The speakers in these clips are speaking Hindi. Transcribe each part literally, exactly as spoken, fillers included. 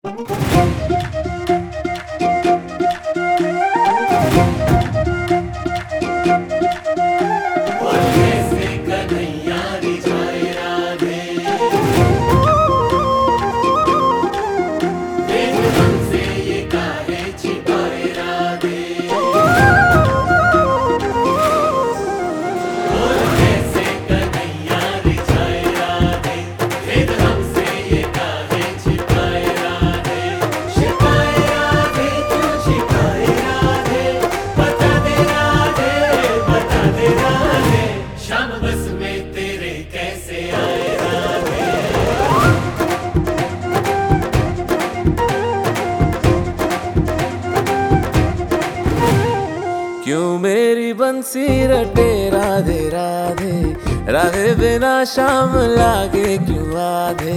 क्यों मेरी बंसी रटे राधे राधे, राधे बिना शाम लागे क्यों आधे।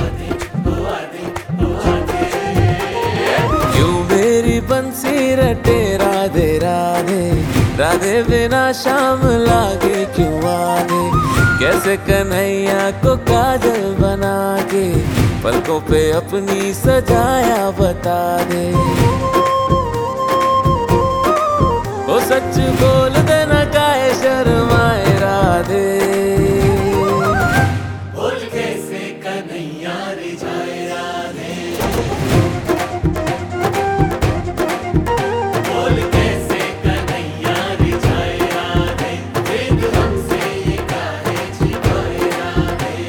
क्यों मेरी बंसी रटे राधे राधे, राधे बिना शाम लागे क्यों आधे। कैसे कन्हैया को काजल बना के पलकों पे अपनी सजाया बता दे। ओ सच बोल देना काहे शर्माए राधे। बोल कैसे कन्हैया रिझाए राधे, बोल कैसे कन्हैया रिझाए राधे। वेद हमसे ये काहे छिपाए राधे।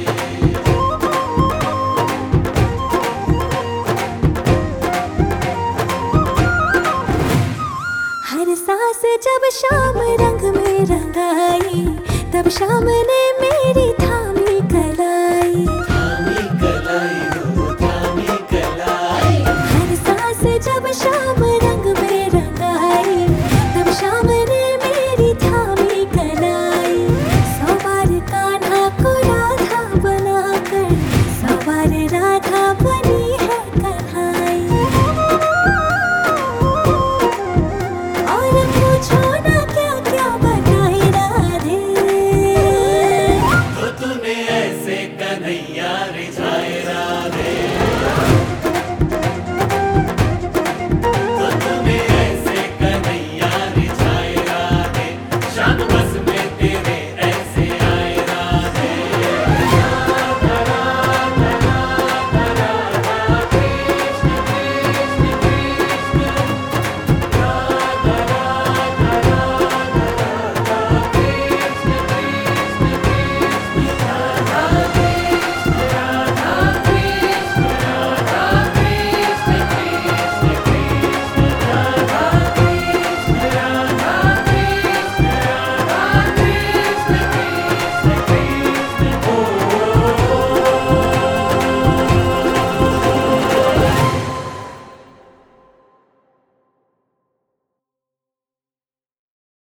हर सांस जब शाम रंग में रंगाई, तब शाम ने